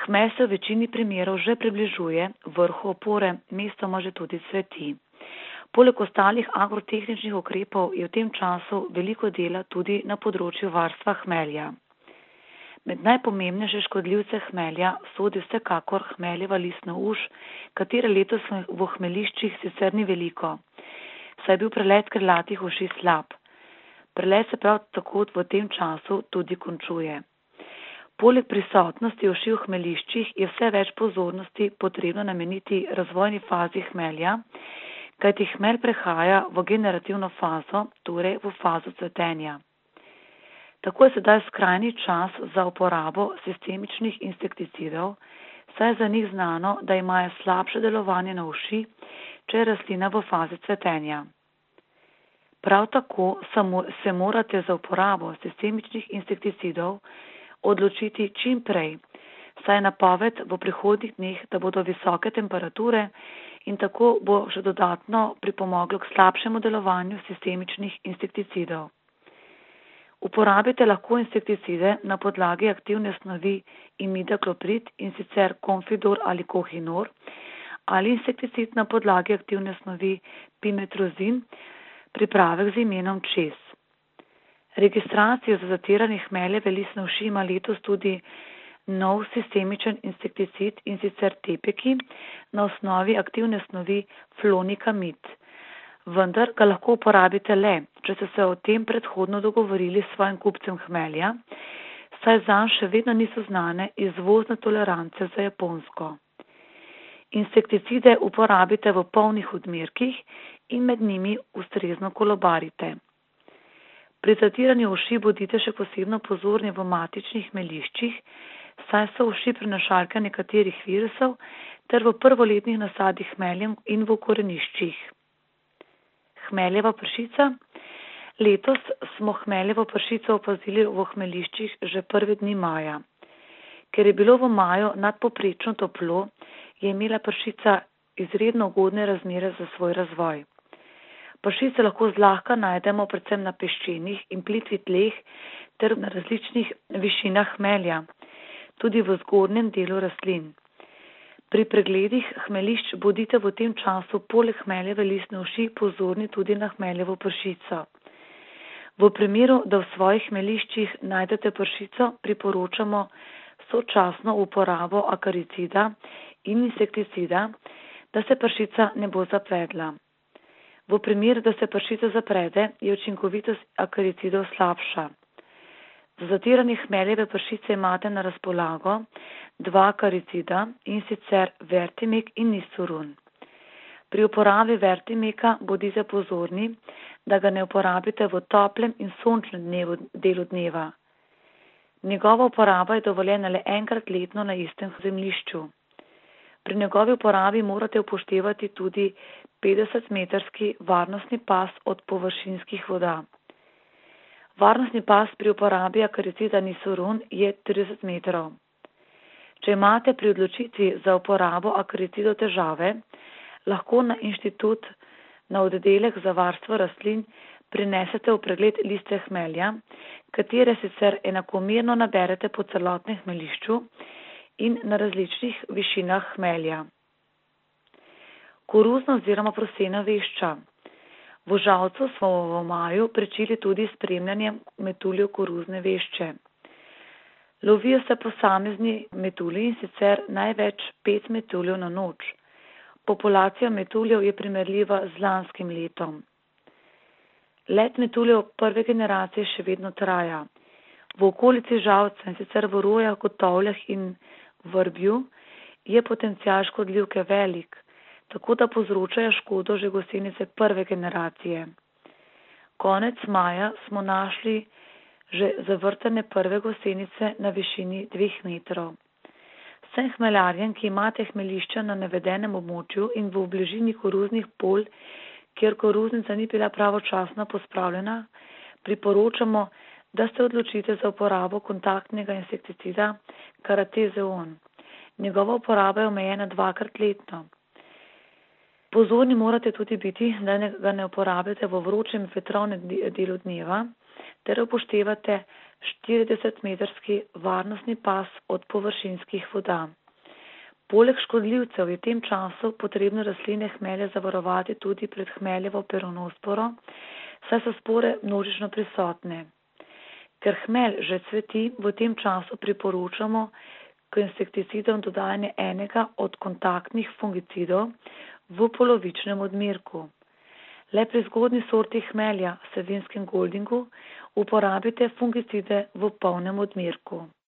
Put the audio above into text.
Hmelj se v večini primerov že približuje vrhu opore, mestoma že tudi cveti. Poleg ostalih agrotehničnih ukrepov je v tem času veliko dela tudi na področju varstva hmelja. Med najpomembnejše škodljivce hmelja sodi vsekakor hmeljeva listna uš, katere letos v hmeljiščih sicer ni veliko, saj je bil prelet krilatih uši slab. Prelet se prav tako v tem času tudi končuje. Poleg prisotnosti uši v hmeljiščih je vse več pozornosti potrebno nameniti razvojni fazi hmelja, kajti hmelj prehaja v generativno fazo, torej v fazo cvetenja. Tako je sedaj skrajni čas za uporabo sistemičnih insekticidov, saj je za njih znano, da imajo slabše delovanje na uši, če je rastlina v fazi cvetenja. Prav tako se morate za uporabo sistemičnih insekticidov odločiti čim prej, saj je napoved v prihodnjih dneh, da bodo visoke temperature in tako bo še dodatno pripomoglo k slabšemu delovanju sistemičnih insekticidov. Uporabite lahko insekticide na podlagi aktivne snovi imidakloprid, in sicer Confidor ali Kohinor, ali insekticid na podlagi aktivne snovi Pimetrozin, pripravek z imenom Čes. Registracijo za zatiranje hmeljeve listne uši ima letos tudi nov sistemičen insekticid, in sicer Tepeki, na osnovi aktivne snovi Flonikamid. Vendar ga lahko uporabite le, če ste se o tem predhodno dogovorili s svojim kupcem hmelja, saj zanj še vedno niso znane izvozne tolerance za Japonsko. Insekticide uporabite v polnih odmerkih in med njimi ustrezno kolobarite. Pri zatiranju uši bodite še posebno pozorni v matičnih hmeljiščih, saj so uši prenašalke nekaterih virusov ter v prvoletnih nasadih hmeljem in v koreniščih. Hmeljeva pršica. Letos smo hmeljevo pršico opazili v hmeljiščih že prve dni maja. Ker je bilo v maju nadpovprečno toplo, je imela pršica izredno ugodne razmere za svoj razvoj. Pršice lahko zlahka najdemo predvsem na peščenih in plitvih tleh ter na različnih višinah hmelja, tudi v zgornjem delu rastlin. Pri pregledih hmeljišč bodite v tem času poleg hmeljeve listne uši pozorni tudi na hmeljevo pršico. V primeru, da v svojih hmeljiščih najdete pršico, priporočamo sočasno uporabo akaricida in insekticida, da se pršica ne bo zapredla. V primeru, da se pršica zaprede, je učinkovitost akaricidov slabša. Za zatiranje hmeljeve pršice imate na razpolago 2 akaricida, in sicer Vertimek in Nisurun. Pri uporabi Vertimeka bodite pozorni, da ga ne uporabite v toplem in sončnem delu dneva. Njegova uporaba je dovoljena le enkrat letno na istem zemljišču. Pri njegovi uporabi morate upoštevati tudi 50-metrski varnostni pas od površinskih voda. Varnostni pas pri uporabi akaricida Nisurun je 30 metrov. Če imate pri odločitvi za uporabo akaricidov težave, lahko na inštitut na oddelek za varstvo rastlin prinesete v pregled liste hmelja, katere sicer enakomerno naberete po celotnem hmeljišču in na različnih višinah hmelja. Koruzna oziroma prosena vešča. V Žalcu smo v maju pričeli tudi s spremljanjem metuljev koruzne vešče. Lovijo se posamezni metulji, in sicer največ 5 metuljev na noč. Populacija metuljev je primerljiva z lanskim letom. Let metuljev prve generacije še vedno traja. V okolici Žalca, in sicer v Rojah, Gotovljah in Vrbju, je potencial škodljivke velik, tako da povzročajo škodo že gosenice prve generacije. Konec maja smo našli že zavrtane prve gosenice na višini 2 metrov. Vsem hmeljarjem, ki imate hmeljišča na navedenem območju in v bližini koruznih polj, kjer koruznica ni bila pravočasno pospravljena, priporočamo, da se odločite za uporabo kontaktnega insekticida Karatezeon. Njegova uporaba je omejena 2-krat letno. Pozorni morate tudi biti, da ga ne uporabljate v vročem vetrovnem delu dneva, ter upoštevate 40-metrski varnostni pas od površinskih voda. Poleg škodljivcev je v tem času potrebno rastline hmelja zavarovati tudi pred hmeljevo peronosporo, saj so spore množično prisotne. Ker hmelj že cveti, v tem času priporočamo k insekticidom dodajanje enega od kontaktnih fungicidov v polovičnem odmerku. Le pri zgodnji sorti hmelja, Savinjskem goldingu, uporabite fungicide v polnem odmerku.